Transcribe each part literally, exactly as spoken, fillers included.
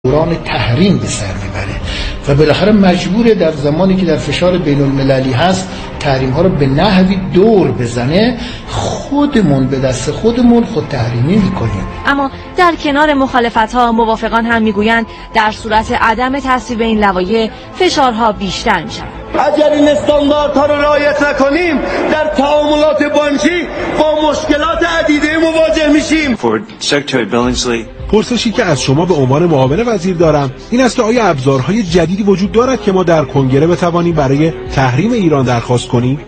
دوران تحریم به سر میبره و بالاخره مجبوره در زمانی که در فشار بین المللی هست تحریم ها رو به نحوی دور بزنه. خودمون به دست خودمون خود تحریمی میکنیم. اما در کنار مخالفت ها موافقان هم میگویند در صورت عدم تصویب این لوایح فشارها بیشتر میشود. اگر این استانداردها رو رعایت نکنیم در تعاملات بانکی با مشکلات عدیده مواجه میشیم. پرسشی که از شما به عنوان معاون وزیر دارم این است که آیا ابزارهای جدیدی وجود دارد که ما در کنگره بتوانیم برای تحریم ایران درخواست کنیم؟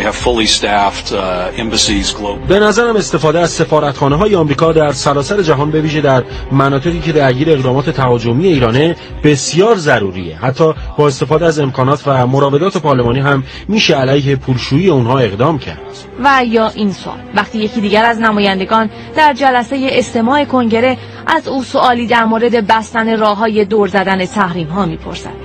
به نظرم استفاده از سفارتخانه‌های آمریکا در سراسر جهان به ویژه در مناطقی که درگیر اقدامات تهاجمی ایرانه بسیار ضروریه. حتی با استفاده از امکانات و مراودات پارلمانی هم میشه علیه پولشویی اونها اقدام کرد. و یا این سوال وقتی یکی دیگر از نمایندگان در جلسه استماع کنگره از او سوالی در مورد بستن راه‌های دور زدن تحریم‌ها می‌پرسد.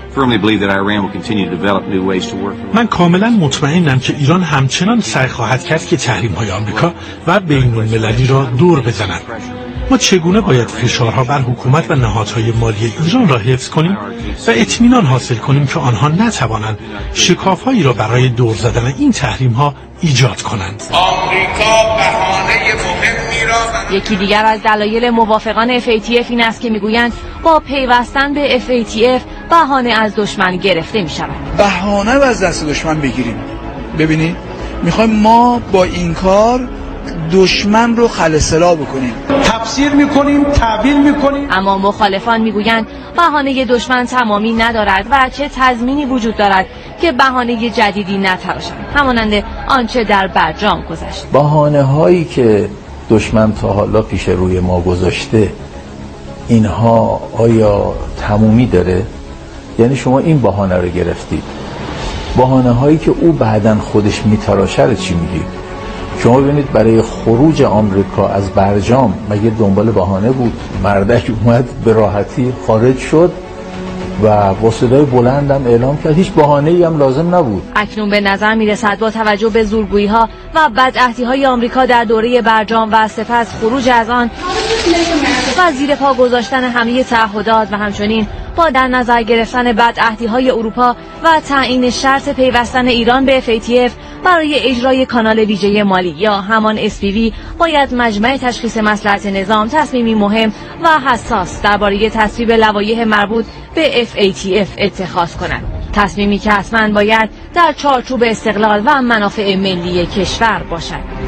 من کاملا مطمئنم که ایران همچنان سعی خواهد کرد که تحریم‌های آمریکا و بین‌المللی را دور بزند. ما چگونه باید فشارها بر حکومت و نهادهای مالی ایران را حفظ کنیم و اطمینان حاصل کنیم که آنها نتوانند شکاف‌هایی را برای دور زدن این تحریم‌ها ایجاد کنند. آمریکا بهانه مهمی را یکی دیگر از دلایل موافقان اف ای تی اف این است که میگویند با پیوستن به اف ای تی اف بهانه از دشمن گرفته می شود. بهانه از دست دشمن بگیریم. ببینید میخوایم ما با این کار دشمن رو خلسلا بکنیم، تفسیر میکنیم، تعبیر میکنیم. اما مخالفان میگویند بهانه دشمن تمامی ندارد و چه تضمینی وجود دارد که بهانه جدیدی نتراشد همانند آنچه در برجام گذشت. بهانه هایی که دشمن تا حالا پیش روی ما گذاشته اینها آیا تمومی داره؟ یعنی شما این بهانه رو گرفتید، بهانه هایی که او بعداً خودش میتراشه رو چی میگی؟ شما ببینید برای خروج آمریکا از برجام مگه دنبال بهانه بود؟ مردک اومد به راحتی خارج شد و با صدای بلندم اعلام کرد، هیچ بهانه‌ای هم لازم نبود. اکنون به نظر میرسد با توجه به زورگویی‌ها و بدعهدی‌های آمریکا در دوره برجام و سپس خروج از آن و زیر پا گذاشتن همه تعهدات و همچنین با در نظر گرفتن بدعهدی‌های اروپا و تعیین شرط پیوستن ایران به اف ای تی اف برای اجرای کانال ویژه مالی یا همان اس پی وی باید مجمع تشخیص مصلحت نظام تصمیمی مهم و حساس درباره تصویب لوایح مربوط به اف ای تی اف اتخاذ کند. تصمیمی که حتماً باید در چارچوب استقلال و منافع ملی کشور باشد.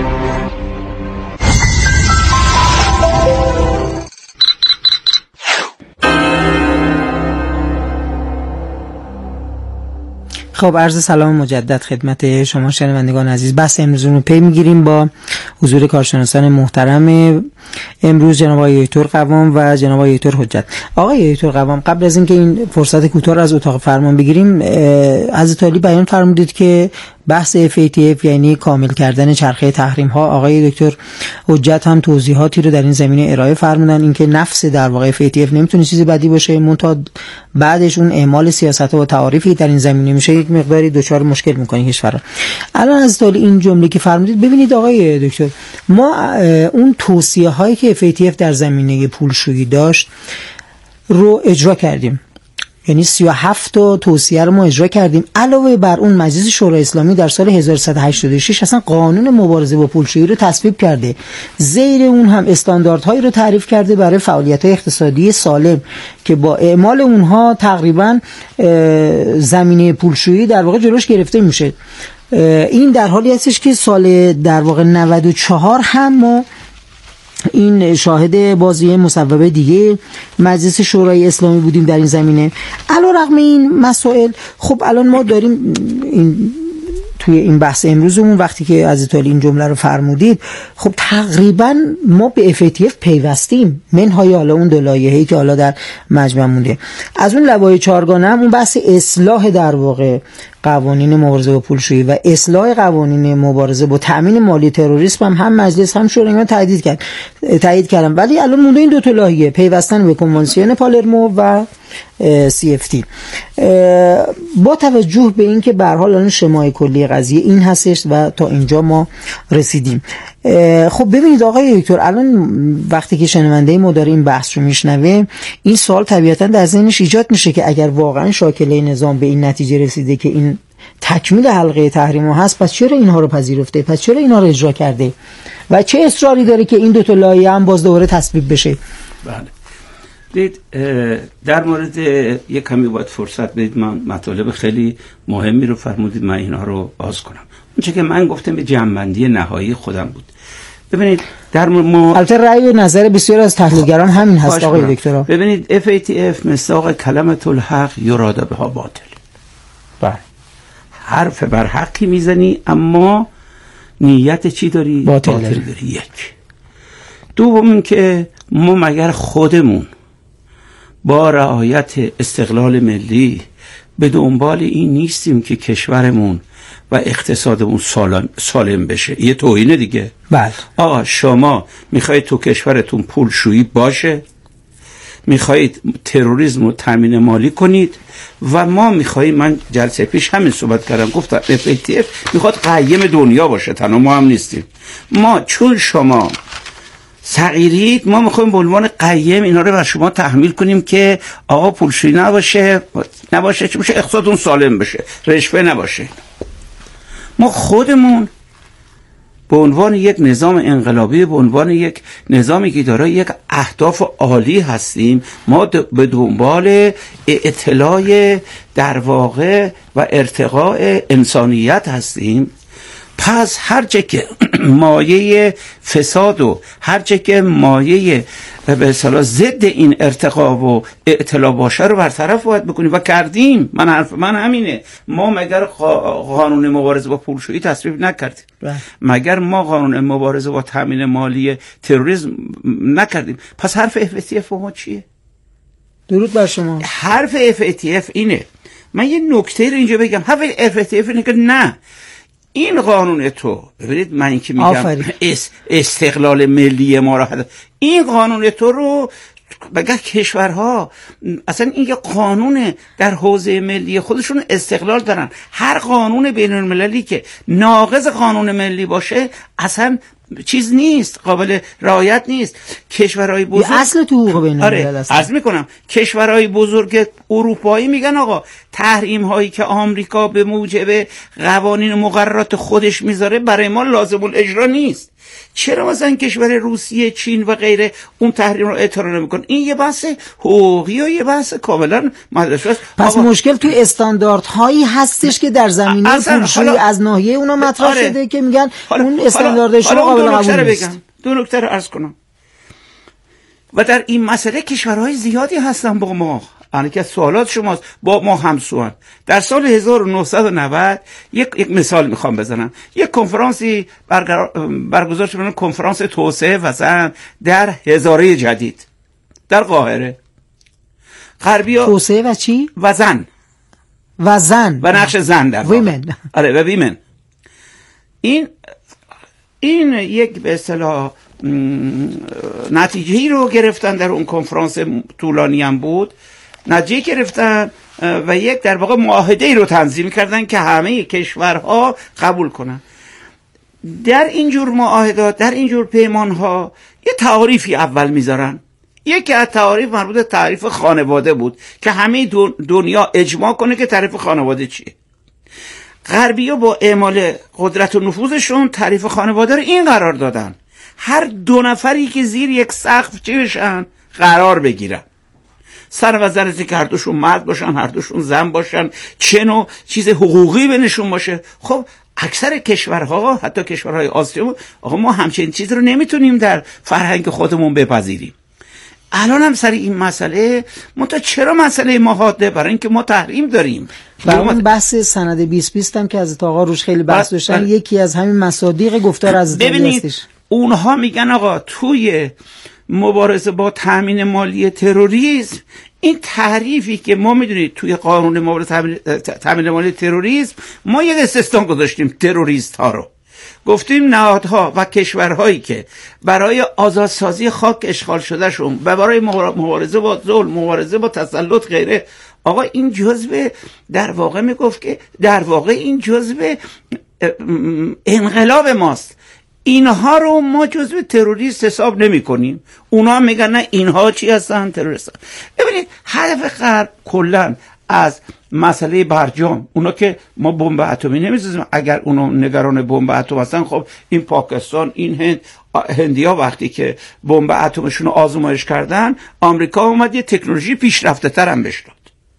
خب عرض سلام مجدد خدمت شما شنوندگان عزیز. بحث امروز رو پی میگیریم با حضور کارشناسان محترم امروز جناب آقای دکتر قوام و جناب آقای دکتر حجت. آقای دکتر قوام قبل از اینکه این فرصت کوتاه رو از اتاق فرمان بگیریم حضرت علی بیان فرمودید که بحث اف ای تی اف یعنی کامل کردن چرخه تحریم ها. آقای دکتر حجت هم توضیحاتی رو در این زمینه ارائه فرمودن، اینکه نفس در واقع اف ای تی اف نمیتونه چیزی بدی باشه، منتها بعدش اون اعمال سیاست و تعاریفی در این زمینه میشه یک مقداری دچار مشکل میکنه کشورا. الان از طول این جمله که فرمودید ببینید آقای دکتر، ما اون توصیه هایی که اف ای تی اف در زمینه پولشویی داشت رو اجرا کردیم، یعنی سی و هفت تا توصیه رو ما اجرا کردیم. علاوه بر اون مجلس شورای اسلامی در سال هزار و سیصد و هشتاد و شش اصلا قانون مبارزه با پولشویی رو تصویب کرده، زیر اون هم استانداردهایی رو تعریف کرده برای فعالیت‌های اقتصادی سالم که با اعمال اونها تقریبا زمینه پولشویی در واقع جلوش گرفته میشه. این در حالی هستش که سال در واقع نود و چهار هم ما این شاهد بازی مصوبه دیگه مجلس شورای اسلامی بودیم در این زمینه. علیرغم این مسائل خب الان ما داریم این توی این بحث امروزمون وقتی که عزیز علی این جمله رو فرمودید، خب تقریبا ما به اف ای تی اف پیوستیم، منهای حالا اون دو لایحه‌ای که حالا در مجمع مونده. از اون لوایح چهارگانه هم اون بحث اصلاح در واقع قوانین مبارزه با پولشویی و اصلاح قوانین مبارزه با تامین مالی تروریسم هم هم مجلس هم شورای تایید کرد تایید کردن، ولی الان مونده این دو تا لایحه، پیوستن به کنوانسیون پالرمو و سی اف تی. با توجه به اینکه به هر حال الان شمای کلی قضیه این هستش و تا اینجا ما رسیدیم. خب ببینید آقای دکتر، الان وقتی که شنونده ما داره این بحث رو میشنوه، این سوال طبیعتا در ذهنش ایجاد میشه که اگر واقعا شاکله نظام به این نتیجه رسیده که این تکمیل حلقه تحریم ها هست، پس چرا اینها رو پذیرفته؟ پس چرا اینها رو اجرا کرده؟ و چه اصراری داره که این دو تا لایحه هم باز دوباره تصویب بشه؟ بله. دید در مورد یک کمی باید فرصت بدید، من مطالب خیلی مهمی رو فرمودید، من اینها رو باز کنم. اونچه که من گفتم به جمع‌بندی نهایی خودم بود. ببینید در ما البته رأی و نظر بسیار از تحلیلگران همین هست آقای دکتر. ببینید اف ای تی اف مصداق کلمة الحق یراد بها باطل. بله. حرف بر حقی میزنی اما نیت چی داری؟ باطل, باطل داری. داری. یک. دوم این که ما مگر خودمون با رعایت استقلال ملی به دنبال این نیستیم که کشورمون و اقتصادمون سالم, سالم بشه؟ یه توهینه دیگه. بله. آقا شما میخواید تو کشورتون پولشویی باشه، میخواهید تروریسم رو تامین مالی کنید و ما میخواهیم، من جلسه پیش همین صحبت کردم، گفتم اف ای تی اف میخواد قیم دنیا باشه، تنها ما هم نیستیم. ما چون شما صغیرید ما میخوایم به عنوان قیم اینا رو بر شما تحمیل کنیم که آقا پولشویی نباشه نباشه چه میشه اقتصادون سالم بشه، رشوه نباشه. ما خودمون به عنوان یک نظام انقلابی، به عنوان یک نظامی که دارای یک اهداف عالی هستیم، ما به دنبال اطلاع در واقع و ارتقاء انسانیت هستیم. پس هر چه که مایه فساد و هر چه که مایه به اصطلاح ضد این ارتقا و اطلاع باشه رو برطرف باید بکنیم و کردیم. من حرف من همینه. ما مگر قانون مبارزه با پولشویی تصویب نکردیم؟ مگر ما قانون مبارزه با تامین مالی تروریسم نکردیم؟ پس حرف اف ای تی اف ما چیه؟ درود بر شما. حرف اف ای تی اف اینه. من یه نکته رو اینجا بگم. حرف اف ای تی اف اینه که نه، این قانون تو، ببینید من این که میگم اس استقلال ملی ما را، این قانون تو رو بگه کشورها اصلا این یه قانون در حوزه ملی خودشون استقلال دارن. هر قانون بین المللی که ناقض قانون ملی باشه اصلا چیز نیست، قابل رعایت نیست. کشورهای بزرگ اصل تو حقوق بین الملل آره عرض میکنم کشورهای بزرگ اروپایی میگن آقا تحریم هایی که آمریکا به موجب قوانین و مقررات خودش میذاره برای ما لازم الاجرا نیست. چرا مثلا کشور روسیه، چین و غیره اون تحریم رو اجرا نمیکنن؟ این یه بحث حقوقی و یه بحث کاملا مدرسه است. پس آقا مشکل توی استانداردهایی هستش که در زمینه پولشویی از ناحیه اونا مطرح آره. شده که میگن حالا اون استاندارد شما قابل قبول نیست. دو نکته رو عرض کنم. و در این مسئله کشورهای زیادی هستن با ما. یعنی که سوالات شماست با ما همسوان. در سال هزار و نهصد و نود یک یک مثال میخوام بزنم. یک کنفرانسی برگزار شد، کنفرانس توسعه وطن در هزاره جدید در قاهره. غربی‌ها توسعه و چی؟ وزن و زن و نقش زن در ویمن. آره و ویمن. این این یک به اصطلاح نتیجه‌ای رو گرفتن در اون کنفرانس طولانی هم بود. نتیجه گرفتن و یک در واقع معاهده‌ای رو تنظیم کردن که همه کشورها قبول کنن. در اینجور معاهدات، در اینجور پیمانها یه تعریفی اول میذارن. یکی از تعریف مربوط به تعریف خانواده بود که همه دنیا اجماع کنه که تعریف خانواده چیه. غربی‌ها با اعمال قدرت و نفوذشون تعریف خانواده رو این قرار دادن: هر دو نفری که زیر یک سقف چی بشن؟ قرار بگیرن. سر و زرزی که هر دوشون مرد باشن، هر دوشون زن باشن، چه نوع چیز حقوقی بینشون باشه. خب اکثر کشورها، حتی کشورهای آسیا، آقا ما همچین چیز رو نمیتونیم در فرهنگ خودمون بپذیریم. الان هم سر این مسئله منتها چرا مسئله ما حاده؟ برای اینکه ما تحریم داریم. و اون بحث سند بیست بیست هم که از آقا روش خیلی بحث داشتن، یکی از همین مصادیق گفتار از ببینید اونها میگن آقا توی مبارزه با تامین مالی تروریسم، این تعریفی که ما میدونید توی قانون مبارزه تامین مالی تروریسم ما یک استثنا گذاشتیم تروریست ها رو. گفتیم نهادها و کشورهایی که برای آزادسازی خاک اشغال شده شون و برای مبارزه با ظلم، مبارزه با تسلط غیره، آقا این جزء در واقع میگفت که در واقع این جزء انقلاب ماست، اینها رو ما جزء تروریست حساب نمی کنیم. اونا میگن نه اینها چی هستن؟ تروریست. ببینید هدف غرب کلا از مسئله برجام، اونا که ما بمب اتمی نمیسازیم، اگر اونا نگران بمب اتم هستن، خب این پاکستان، این هند، هندیا وقتی که بمب اتمشون رو آزمایش کردن، آمریکا اومد یه تکنولوژی پیشرفته تر هم بهش داد.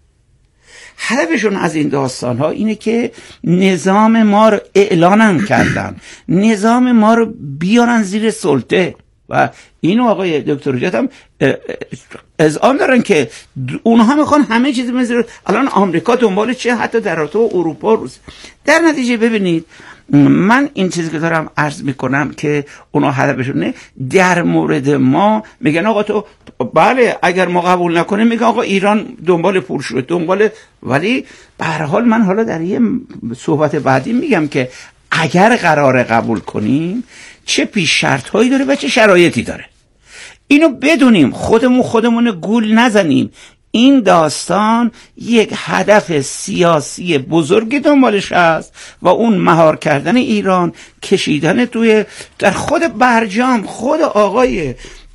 هدفشون از این داستان ها اینه که نظام ما رو اعلانن کردن، نظام ما رو بیارن زیر سلطه و اینو آقای دکتر حجت هم اذعان دارن که اونها میخوان همه چیز مثل الان آمریکا دنبال چه، حتی در رابطه با اروپا روز. در نتیجه ببینید من این چیزی که دارم عرض میکنم که اونا هدفشونه در مورد ما میگن آقا تو بله اگر ما قبول نکنیم، میگن آقا ایران دنبال پول شده دنبال، ولی به هر حال من حالا در یه صحبت بعدی میگم که اگر قرار قبول کنیم چه پیش شرط هایی داره و چه شرایطی داره، اینو بدونیم، خودمون خودمون گول نزنیم. این داستان یک هدف سیاسی بزرگی دنبالش هست و اون مهار کردن ایران، کشیدن توی در خود برجام، خود آقای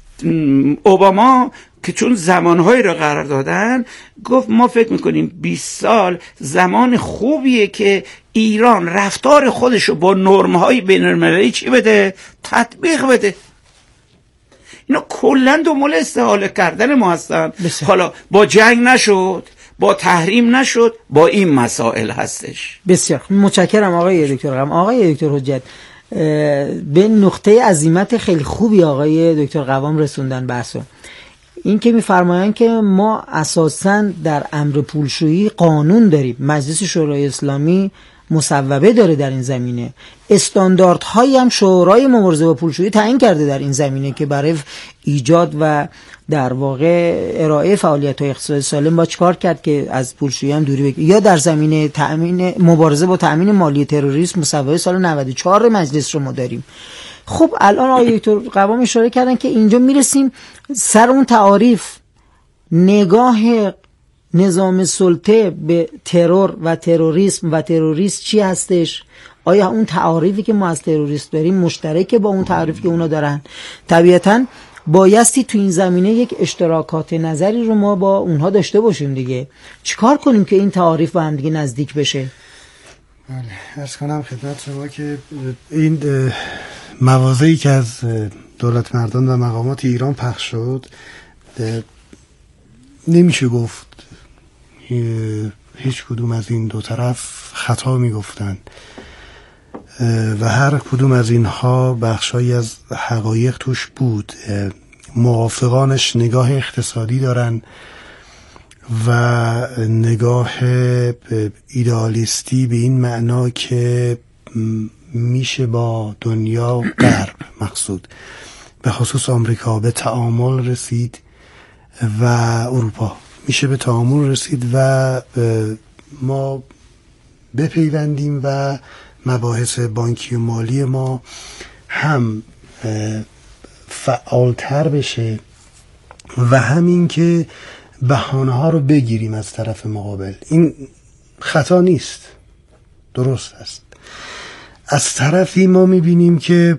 اوباما که چون زمانهایی رو قرار دادن گفت ما فکر میکنیم بیست سال زمان خوبیه که ایران رفتار خودشو با نرم‌های بین‌المللی چی بده؟ تطبیق بده. اینا کلن دنبال استحاله کردن ما هستن. حالا با جنگ نشد، با تحریم نشد، با این مسائل هستش. بسیار متشکرم آقای دکتر قوام. آقای دکتر حجت به نقطه عزیمت خیلی خوبی آقای دکتر قوام رسوندن بحثو. این که میفرمایند که ما اساساً در امر پولشویی قانون داریم، مجلس شورای اسلامی مصوبه داره در این زمینه، استانداردهایی هم شورای مبارزه با پولشویی تعیین کرده در این زمینه که برای ایجاد و در واقع ارائه فعالیت‌های اقتصادی سالم با چیکار کرد که از پولشویی هم دوری بگیریم. یا در زمینه تأمین مبارزه با تأمین مالی تروریسم مصوبه سال نود و چهار مجلس رو ما داریم. خب الان آقای دکتر قوام اشاره کردن که اینجا میرسیم سر اون تعاریف، نگاه نظام سلطه به ترور و تروریسم و تروریست چی هستش؟ آیا اون تعاریفی که ما از تروریست داریم مشترکه با اون تعاریفی که اونا دارن؟ طبیعتاً بایستی تو این زمینه یک اشتراکات نظری رو ما با اونها داشته باشیم دیگه. چیکار کنیم که این تعاریف با هم دیگه نزدیک بشه؟ بله، عرض کنم خدمت شما که این مواضعی که از دولت مردان و مقامات ایران پخش شد نمیشه گفت هیچ کدوم از این دو طرف خطا میگفتن و هر کدوم از اینها بخشایی از حقایق توش بود. موافقانش نگاه اقتصادی دارن و نگاه ایدئالیستی به این معنا که میشه با دنیا غرب مقصود به خصوص آمریکا به تعامل رسید و اروپا میشه به تعامل رسید و ما بپیوندیم و مباحث بانکی و مالی ما هم فعالتر بشه و همین که بهانه ها رو بگیریم از طرف مقابل. این خطا نیست، درست است. از طرفی ما میبینیم که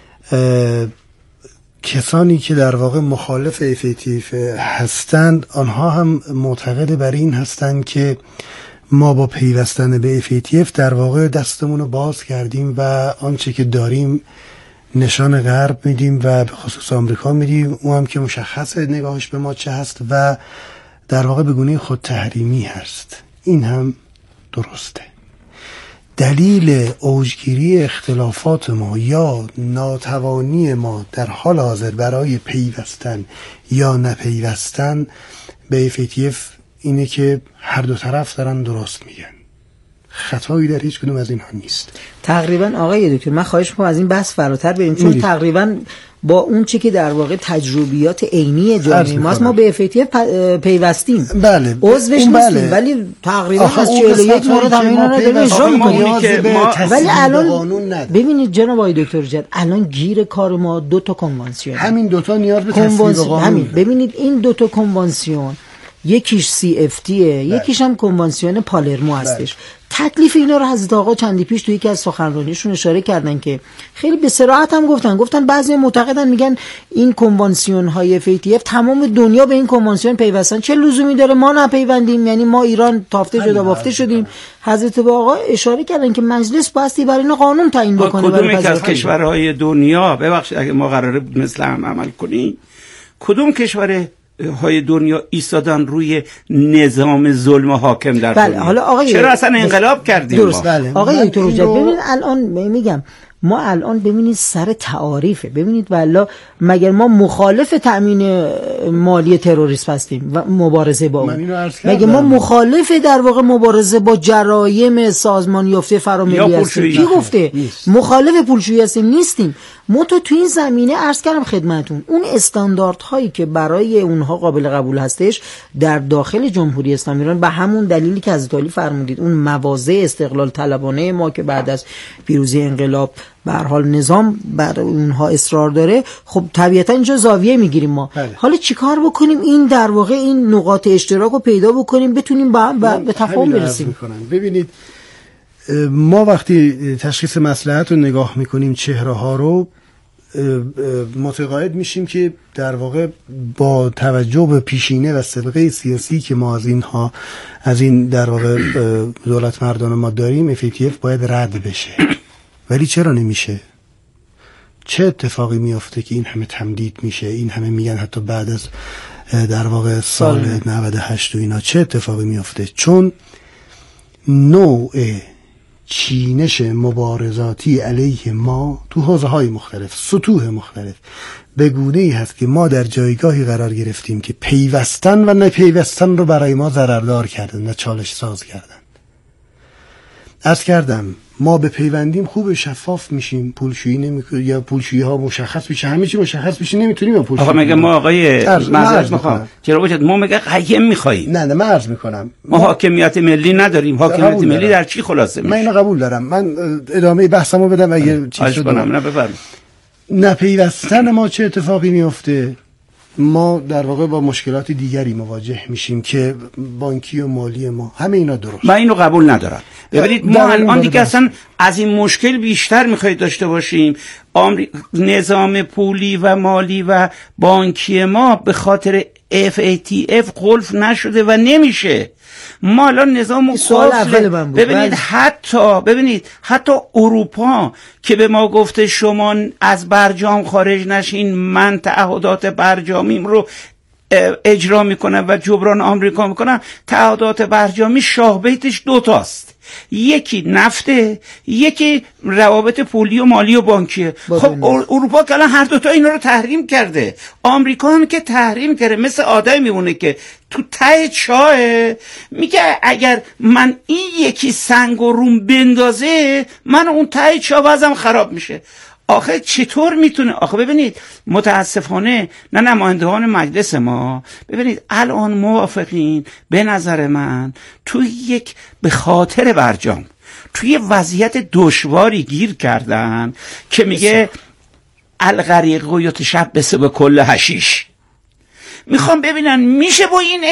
کسانی که در واقع مخالف اف ای تی اف هستند آنها هم معتقد بر این هستند که ما با پیوستن به اف ای تی اف در واقع دستمون رو باز کردیم و آنچه که داریم نشان غرب میدیم و به خصوص آمریکا میدیم، اون هم که مشخص نگاهش به ما چه هست و در واقع به گونه خود تحریمی هست. این هم درسته. دلیل اوجگیری اختلافات ما یا ناتوانی ما در حال حاضر برای پیوستن یا نپیوستن به اف ای تی اف اینه که هر دو طرف دارن درست میگن. خطایی در هیچ کدوم از اینها نیست. تقریبا آقای دکتر من خواهش می‌کنم از این بحث فراتر بریم، چون میدید. تقریبا با اون چی که در واقع تجربیات عینی جامعه ماست ما به اف ای تی اف پیوستیم. بله عضوش نیستیم بله. ولی تقریبا از چهل و یک مورد همه اینا رو داریم اجرا می‌کنیم. ولی الان ببینید جناب آقای دکتر جد الان گیر کار ما دو تا کنوانسیون، همین دو تا نیاز به تصویب قانون. همین ببینید این دو تا کنوانسیون یکیش سی اف تیه یکیش هم کنوانسیون پالرمو هستش. تکلیف اینا رو حضرت آقا چندی پیش تو یکی از سخنرانیشون اشاره کردن که خیلی به صراحت هم گفتن گفتن بعضی معتقدن میگن این کنوانسیون های اف ای تی اف تمام دنیا به این کنوانسیون پیوستن، چه لزومی داره ما نپیوندیم؟ یعنی ما ایران تافته جدا بافته شدیم. حضرت آقا اشاره کردن که مجلس باستی برای اینا قانون تعیین بکنه. کدوم یک از کشورهای دنیا ببخشید اگه ما قراره مثل هم عمل کنیم کدوم کشور های دنیا ایستادن روی نظام ظلم حاکم در بله. دنیا؟ حالا آقای چرا اصلا انقلاب کردیم درست. بله. آقای دکتر حجت ببینید الان میگم ما الان ببینید سر تعاریفه، ببینید والا مگر ما مخالف تأمین مالی تروریسم هستیم و مبارزه با اون؟ مگر ما مخالف در واقع مبارزه با جرایم سازمان یافته فراملی هستیم؟ کی گفته؟ مخالف پولشویی هستیم؟ نیستیم. ما تو تو این زمینه عرض کردم خدمتون اون استانداردهایی که برای اونها قابل قبول هستش در داخل جمهوری اسلامی ایران به همون دلیلی که حضرت علی فرمودید اون مواضع استقلال طلبانه ما که بعد از پیروزی انقلاب به هر حال نظام بر اونها اصرار داره، خب طبیعتا اینجا زاویه میگیریم ما. بله. حالا چیکار بکنیم این در واقع این نقاط اشتراک رو پیدا بکنیم بتونیم به به تفاهم برسیم؟ ببینید ما وقتی تشخیص مصلحت رو نگاه میکنیم چهره ها رو متقاعد میشیم که در واقع با توجه به پیشینه و سابقه سیاسی که ما از اینها از این در واقع دولت مردان ما داریم اف ای تی اف باید رد بشه. ولی چرا نمیشه؟ چه اتفاقی میافته که این همه تمدید میشه؟ این همه میگن حتی بعد از در واقع سال نود و هشت و اینا چه اتفاقی میافته؟ چون نوع چینش مبارزاتی علیه ما تو حوزه های مختلف سطوح مختلف به گونه ای هست که ما در جایگاهی قرار گرفتیم که پیوستن و نپیوستن رو برای ما ضرردار کردن و چالش ساز کردن. عرض کردم ما به پیوندیم خوب شفاف میشیم، پولشویی نمیکنه یا پولشویی ها مشخص میشه، همه چی مشخص میشه، نمیتونیم پولشویی. آقا مگه ما آقای معذرت میخوام چرا وجود ما مگه قیم میخواییم؟ نه نه من عرض میکنم ما حاکمیت ملی نداریم. حاکمیت ملی در چی خلاصه میشه؟ من اینو قبول دارم. من ادامه بحثمو بدم اگه چیز شد. نه بفرمایید. نپیوستن ما چه اتفاقی میفته؟ ما در واقع با مشکلات دیگری مواجه میشیم که بانکی و مالی ما همه اینا درست. من اینو قبول ندارم. ببینید ما الان دیگه اصلا از این مشکل بیشتر میخواید داشته باشیم. آمری... نظام پولی و مالی و بانکی ما به خاطر اف ای تی اف قلف نشده و نمیشه. ما الان نظام قفل. ببینید حتی ببینید حتی اروپا که به ما گفته شما از برجام خارج نشین، من تعهدات برجامیم رو اجرا میکنم و جبران آمریکا میکنم. تعهدات برجامی شاهبیتش دوتاست، یکی نفته، یکی روابط پولی و مالی و بانکیه. خب اروپا که الان هر دوتا اینا رو تحریم کرده. آمریکا هم که تحریم کرده مثل آدم میمونه که تو ته چاه میگه اگر من این یکی سنگ و روم بندازه من اون ته چاه وضعم خراب میشه. آخه چطور میتونه؟ آخه ببینید متاسفانه نه نمایندگان مجلس ما ببینید الان موافقین به نظر من توی یک به خاطر برجام توی وضعیت دشواری گیر کردن که میگه الغریق و یتشبث به کل حشیش. میخوام ببینن میشه با این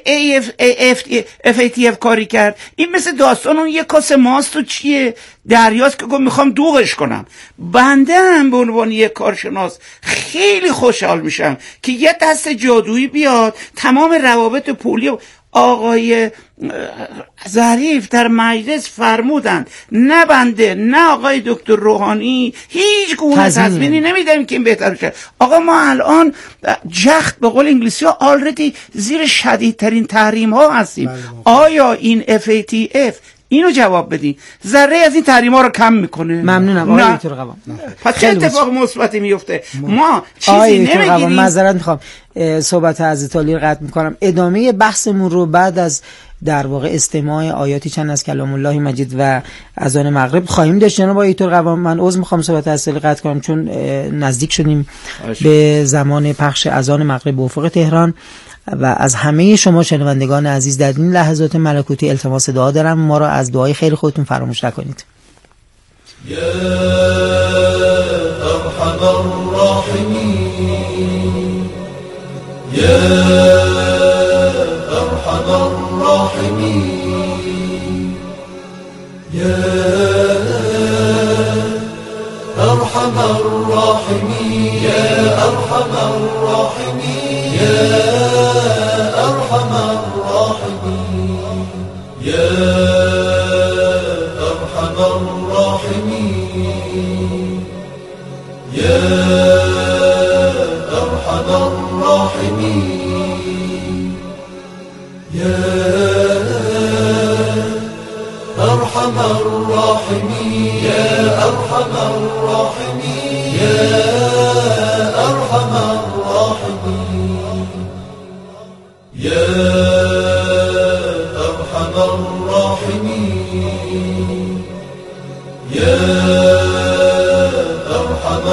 اف ای تی اف کاری کرد؟ این مثل داستان اون یک کاسه ماست و چیه دریاست که گفت میخوام دوغش کنم. بنده هم به عنوان یک کارشناس خیلی خوشحال میشم که یه دست جادویی بیاد تمام روابط پولی و آقای ظریف در مجلس فرمودند نه بنده نه آقای دکتر روحانی هیچ گونه تضمینی نمیدیم که این بهتر بشه. آقا ما الان جخت به قول انگلیسی ها آلردی زیر شدیدترین تحریم ها هستیم. آیا این اف ای تی اف اینو جواب بدین. ذره از این تحریما رو کم میکنه؟ ممنونم آقای دکتر قوام. پس چه اتفاق مثبتی میفته؟ ما چیزی نمیگیریم. معذرت میخوام صحبت حضرت علی رو قطع میکنم. ادامه بحثمون رو بعد از در واقع استماع آیاتی چند از کلام الله مجید و اذان مغرب خواهیم داشت. جناب آقای دکتر قوام، من عذر میخوام صحبت حضرت علی قطع کنم چون نزدیک شدیم به زمان پخش اذان مغرب به افق تهران و از همه شما شنوندگان عزیز در این لحظات ملکوتی التماس دعا دارم، ما را از دعای خیر خودتون فراموش نکنید. یا ارحم الراحمین یا ارحم الراحمین یا ارحم الراحمین یا ارحم الراحمین یا ارحم الراحمین یا ارحم الراحمین یا ارحم الراحمین یا ارحم الراحمین یا ارحم الراحمین یا ارحم الراحمین یا ارحم الراحمین یا ارحم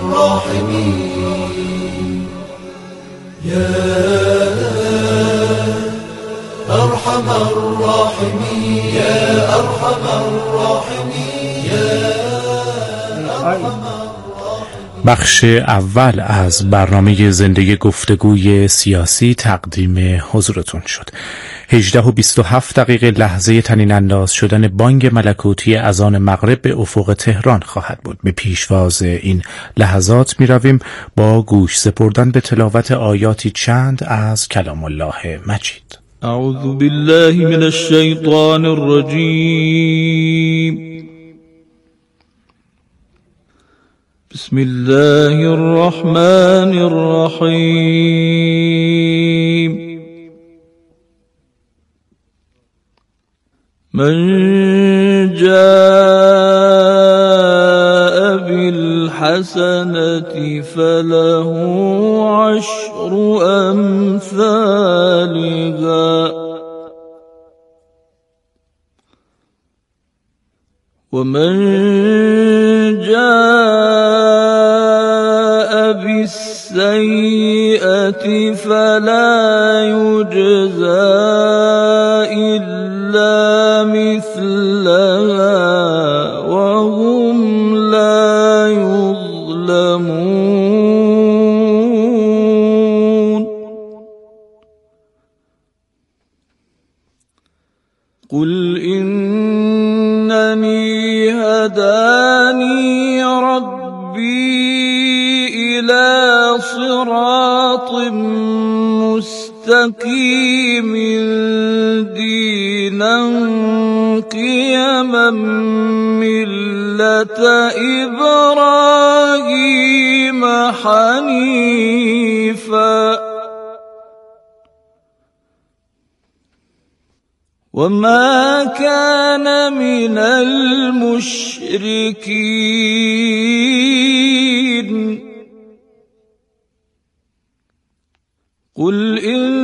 الراحمین یا ارحم الراحمین یا ارحم الراحمین. بخش اول از برنامه زندگی گفتگوی سیاسی تقدیم حضورتون شد. هجده و بیست و هفت دقیقه لحظه طنین انداز شدن بانگ ملکوتی اذان مغرب به افق تهران خواهد بود. به پیشواز این لحظات می رویم با گوش سپردن به تلاوت آیاتی چند از کلام الله مجید. اعوذ بالله من الشیطان الرجیم. بسم الله الرحمن الرحیم. من جاء بالحسنة فله عشر أمثالها ومن جاء بالسيئة فلا يجزى إلا مثلها وهم لا يظلمون. قل إنني هداني ربي إلى صراط مستقيم دينا قيما ملة إبراهيم حنيفا وما كان من المشركين. قل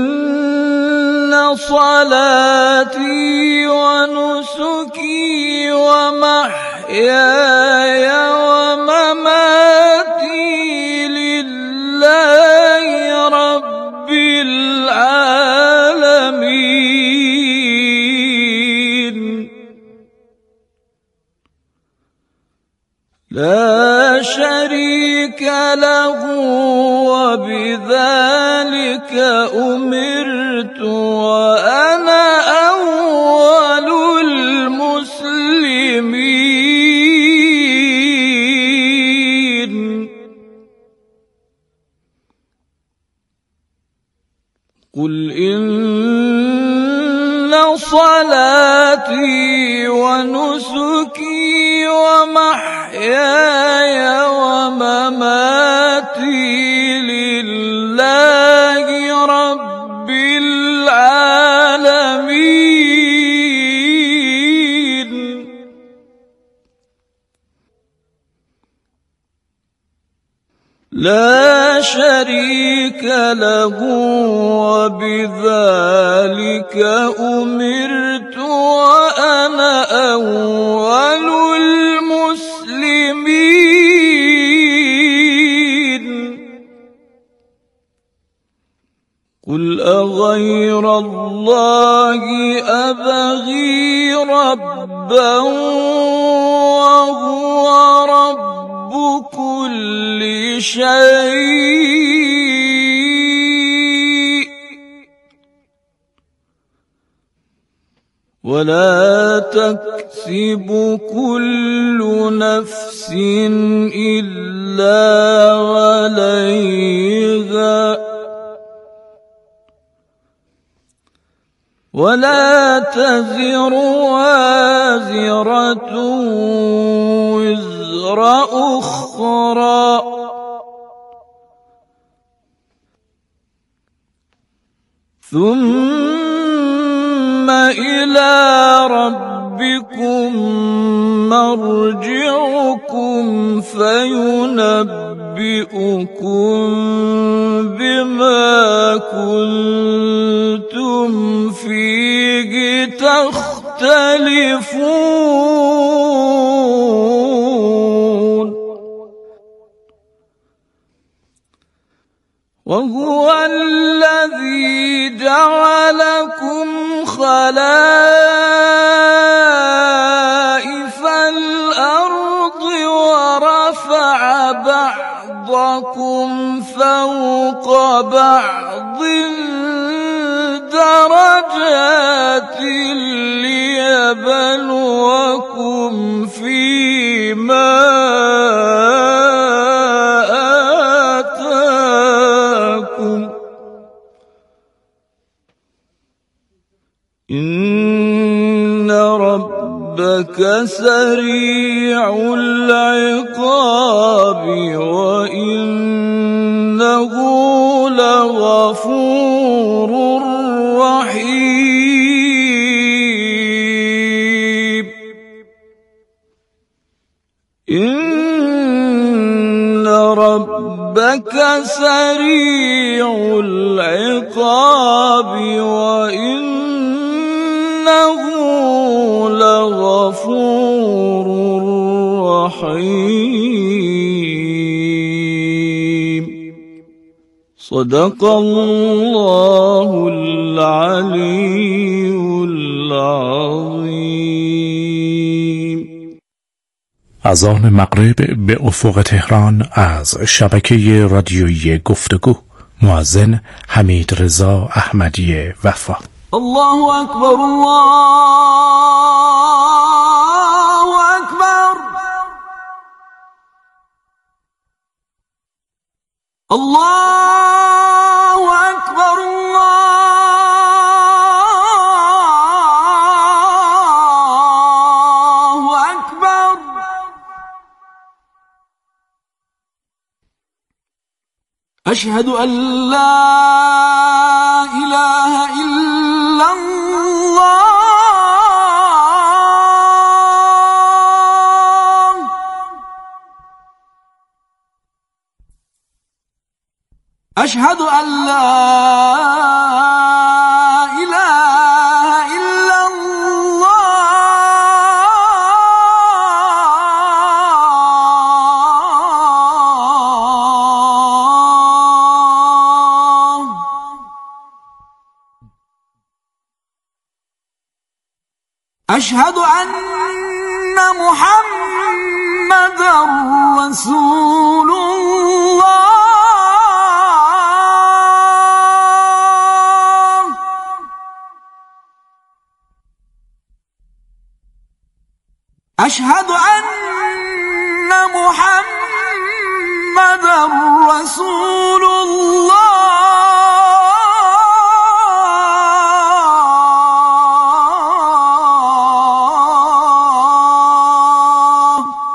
إن صلاتي ونسكي ومحياي ومماتي لله رب العالمين لا شريك له وبذلك أمرت وأنا أول المسلمين. قل إن صلاتي ونسكي ومحياي ومماتي لله رب العالمين لا شريك له وبذلك أمرت وأنا أول المسلمين قل أغير الله أبغي ربا وهو رب كل شيء ولا تكسب كل نفس إلا عليها ولا تزر وازرة وزر أخرى ثم إلى ربكم مرجعكم فينبئكم بما كنتم فيه تختلفون وهو الذي جعلكم خلائف الأرض ورفع بعضكم فوق بعض درجات ليبلوكم فيما آتاكم إن ربك سريع العقاب وإنه لغفور رحيم إن ربك سريع العقاب وإنه لغفور رحيم صدق الله العلي العظيم. از آن مغرب به افق تهران از شبکه رادیویی گفتگو، مؤذن حمید رضا احمدی وفا. الله اکبر الله اکبر الله اکبر الله اکبر اشهد ان لا اله الا الله اشهد ان لا اله الا الله اشهد ان محمدا رسول الله أشهد أن محمدا رسول الله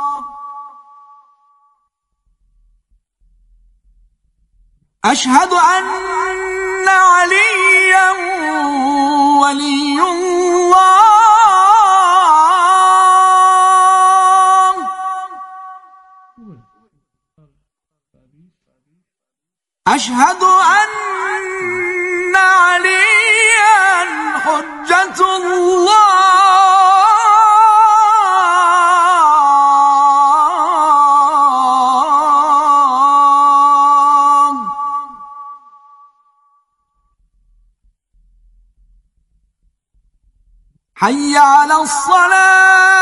أشهد أن عليا ولي الله أشهد أن عليا حجة الله حي على الصلاة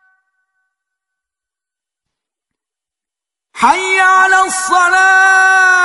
حي على الصلاة